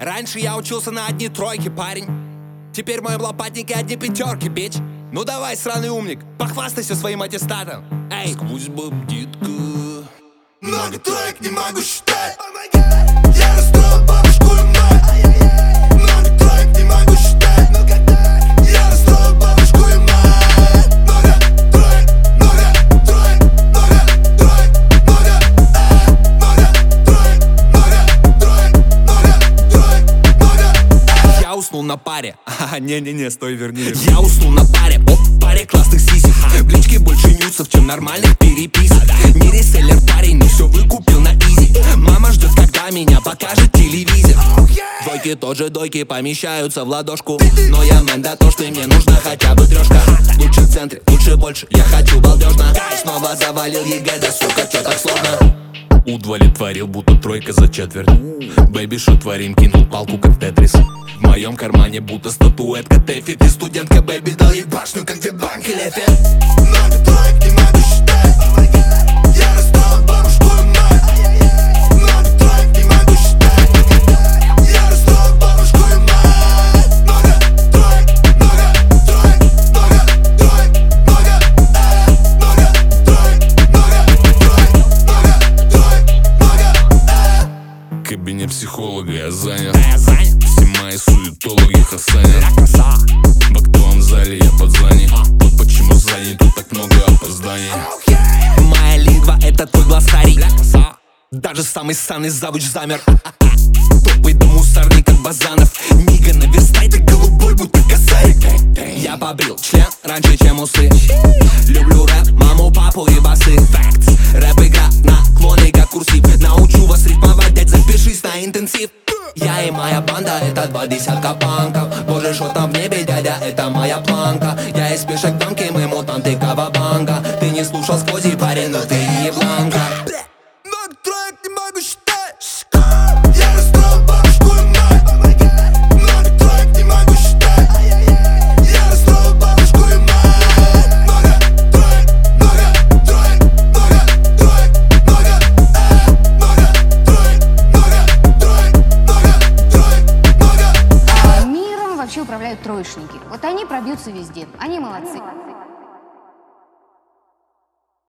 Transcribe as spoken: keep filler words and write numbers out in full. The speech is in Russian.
Раньше я учился на одни тройки, парень. Теперь в моем лопатнике одни пятерки, бич. Ну давай, сраный умник, похвастайся своим аттестатом. Эй, сквозь бомбитка. Много троек не могу считать. Я расстроил бабушку и мать. Много троек не могу считать. Я расстроил бабушку и мать. Много троек, много троек, много троек, много, много троек, много троек, много троек, много. Я уснул на паре. Не-не-не, стой, верни. Я уснул на паре, о, паре классных сисек. В личке больше нюцев, чем нормальных переписок. Не реселлер парень, но все выкупил на изи. Мама ждет, когда меня покажет телевизор. Двойки тоже дойки помещаются в ладошку. Но я мэн дотошный, мне нужна хотя бы трешка. Лучше в центре, лучше больше, я хочу балдежно. Снова завалил ЕГЭ, да сука, чё так сложно? Удовлетворил, будто тройка за четверть. Бэйби, что творим, кинул палку, как Тетрис. В моем кармане будто статуэтка Тэфи. Ты студентка, бэйби, дал ей башню, как Вебанк или Эфе. Много троек не могу считать. Я расстроил бабушку и мать. Много троек не могу считать. Я расстроил бабушку и мать. Много троек, много троек, много троек, много, много троек, много троек, много троек, много. Кабинет психолога я занят. Все мои суетологи хасанят. В актовом зале я под зани. Вот почему сзади тут так много опозданий. Моя лингва — это твой глоссарий. Даже самый санный завуч замер. Топай до мусорник, как Базанов. Нига, наверстай, ты голубой, будто косарик. Я побрил член раньше, чем усы. Люблю рэп, маму, папу и басы. Рэп-игра, наклоны, как курсив. Научу вас рифмовать, дядь, запишись на интенсив. Я и моя банда — это два десятка панков. Боже, что там в небе, дядя, это моя планка. Я из пешек дамки, мы мутанты кавабанга. Ты не слушал сквозь, парень, но ты ебланка. Много троек не могу считать. Я расстроил бабушку и мать. Много троек не могу считать. Я расстроил бабушку и мать. Много троек, много троек, много троек, много, много троек, много троек, много троек, много. Миром вообще управляют троечники. Вот они пробьются везде. Они молодцы.